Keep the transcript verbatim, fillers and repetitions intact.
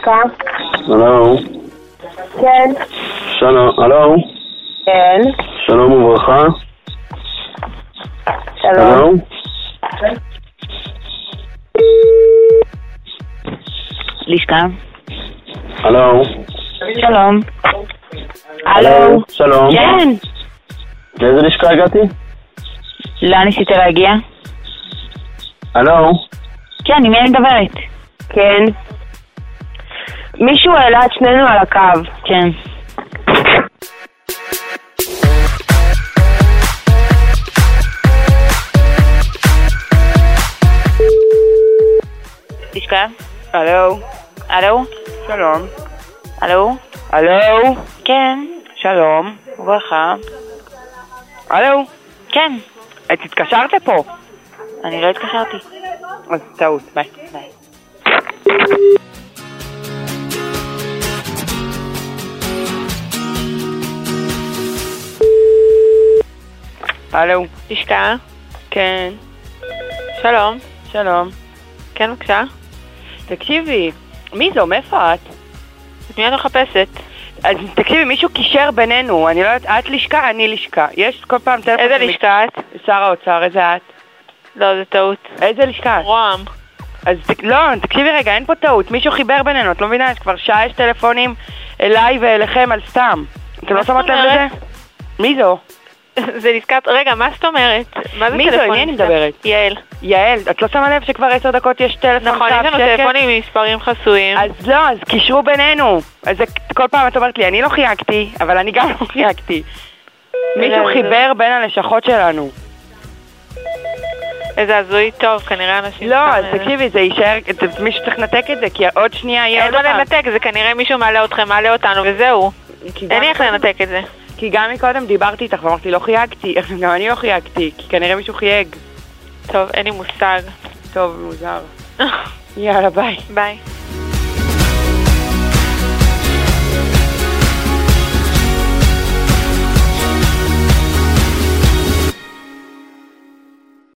לשכה. הלו. כן. שלום, הלו. כן. שלום וברכה. שלום. לשכה. הלו. שלום. הלו. שלום. כן. לאיזה לשכה הגעתי? לאן ניסית להגיע? הלו. כן, עם מי אני מדברת? כן. מישהו העלה את שנינו על הקו. כן. לשכה? הלו. הלו? שלום. הלו? הלו. כן. שלום. וברכה. הלו. כן. את התקשרת פה? אני לא התקשרתי. אז טעות, ביי. ביי. הלו. לשכה? כן. שלום. שלום. כן, בבקשה. תקשיבי, מי זו? מאיפה את? את מי את מחפשת? אז תקשיבי, מישהו קישר בינינו, אני לא יודעת, את לשכה, אני לשכה. יש כל פעם טלפון... איזה לשכה את? שר האוצר, איזה את? לא, זה טעות. איזה לשכה? רועם. אז לא, תקשיבי רגע, אין פה טעות, מישהו חיבר בינינו, את לא מבינה, יש כבר שעה יש טלפונים אליי ואליכם על סתם. אתם לא שמות לב לזה? מי זו? זה נזכרת... רגע, מה זאת אומרת? מה זה מי זו? טלפונים? מי אני מדברת? יעל. יעל, את לא שמה לב שכבר עשר דקות יש טלפון? נכון, יש לנו טלפונים עם מספרים חסויים. אז לא, אז קישרו בינינו. אז כל פעם את אומרת לי, אני לא חייגתי, אבל אני גם לא חייגתי. מישהו חיבר בין הלשכות שלנו. איזה הזוי טוב, כנראה אנשים... לא, אז תקשיבי, זה יישאר, מישהו צריך לנתק את זה, כי עוד שנייה יהיה אין עוד מה פעם. לנתק, זה כנראה מישהו מעלה אתכם, מעלה אותנו, וזהו. אין לי איך לנתק את זה. כי גם מקודם דיברתי איתך ואמרתי, לא חייגתי, גם אני לא חייגתי, כי כנראה מישהו חייג. טוב, אין לי מושג. טוב, מוזר. יאללה, ביי. ביי.